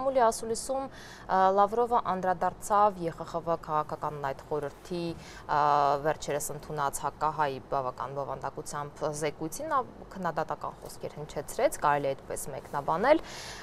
Ստամբուլի ասուլիսում Լավրովը անդրադարձավ ԵԽԽՎ քաղաքականն այդ խորհրդի վերջերս ընդունած հակահայ բավական բովանդակությամբ զեկույցին, նա քննադատական խոսքեր հնչեցրեց, կարելի է այդպես մեկնաբանել։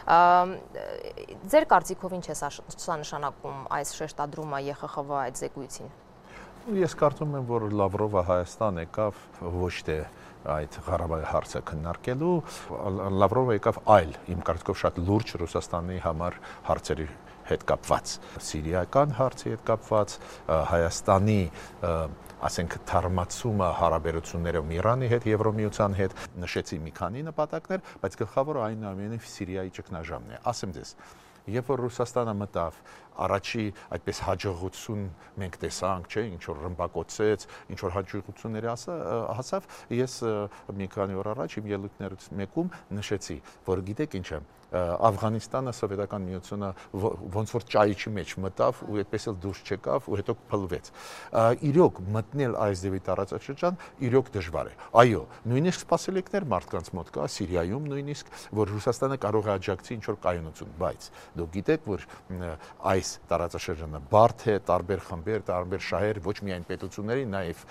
Ձեր կարծիքով ինչ է սա նշանակում այս շեշտադրումը ԵԽԽՎ այդ զեկույցին։ Ես կարծում եմ, որ Լավրովը Հայաստան եկավ ոչ թե այդ Ղարաբաղի հարցը քննարկելու, Լավրովը եկավ այլ, իմ կարծիքով շատ լուրջ Ռուսաստանի համար հարցերի հետ կապված, սիրիական հարցի հետ կապված, Հայաստանի, ասենք, թարմացումը հարաբերություններով Իրանի հետ, Եվրոմիության հետ, նշեցի մի քանի նպատակներ, բայց գլխավորը այնուամենայնիվ Սիրիայի ճգնաժամն է։ Ասեմ ձեզ, երբ որ Ռուսաստանը մտավ, առաջի այդպես հաջողություն մենք տեսանք, չէ, ինչ որ ռմբակոծեց, ինչ որ հաջողությունների հասավ, ես մի քանի օր առաջ իմ ելույթներից մեկում նշեցի, որ գիտեք ինչ է, Աֆղանիստանը, Սովետական միությունը ոնց որ ճայիչի մեջ մտավ ու այդպես էլ դուրս չեկավ ու հետո փլվեց։ Իրոք մտնել այս ձևի տարածաշրջան իրոք դժվար է։ Այո, նույնիսկ սպասելիքներ մարդկանց մոտ կա, Սիրիայում նույնիսկ, որ Ռուսաստանը կարող է աջակցի ինչ որ կայունություն, բայց դուք գիտեք, որ այս տարածաշրջանը բարդ է, տարբեր խմբեր, տարբեր շահեր, ոչ միայն պետությունների, նաև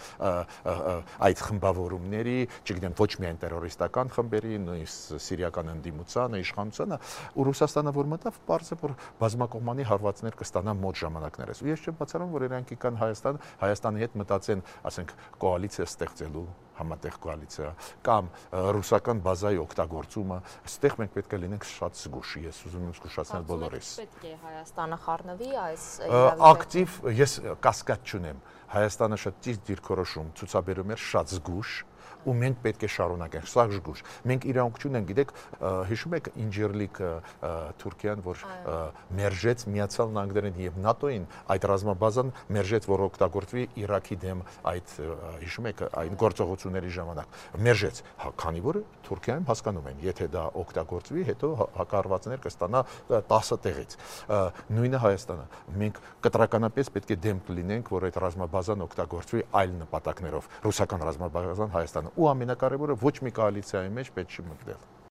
այդ խմբավորումների, չգիտեմ, ոչ միայն տերորիստական խմբերի, նույնիսկ սիրիական ընդդիմությանը, իշխանությանը, ու Ռուսաստանը որ մտավ, պարզ է, որ բազմակողմանի հարվածներ կստանա մոտ ժամանակներս։ Ու ես չեմ բացառում, որ իրանք կան Հայաստանի հետ մտածեն, ասենք, կոալիցիա ստեղծելու, համատեղ կոալիցիա, կամ ռուսական բազայի օգտագործումը, այստեղ մենք պետք է լինենք շատ զգուշ, ես ուզում եմ զգուշացնել բոլորիս։ Պետք է Հայաստանը խառնվի այս ակտիվ, ես կասկած չունեմ, Հայաստանը շատ ճիշտ դիրքորոշում ցուցաբերում էր, շատ զգուշ, ու մենք պետք է շարունակենք, սա զգուշ։ Մենք իրավունք չունենք, գիտեք, հիշում եք Ինջիրլիկ Թուրքիան, որ մերժեց Միացյալ Նահանգներին եւ ՆԱՏՕ-ին, այդ ռազմաբազան մերժեց, որ օգտագործվի Իրաքի դեմ այդ, հիշում եք, այն գործողությունների ժամանակ, մերժեց, քանի որ Թուրքիայում հասկանում են, եթե դա օգտագործվի, հետո հակառակվածներ կստանա 10 տեղից։ Նույնը Հայաստանը, մենք կտրականապես պետք է դեմ կլինենք, որ այդ ռազմաբազան օգտագործվի այլ նպատակներով, ռուսական ռազմաբազան Հայաստանը, ու ամենակարևորը ոչ մի կոալիցիայի մեջ պետք չի մտնել։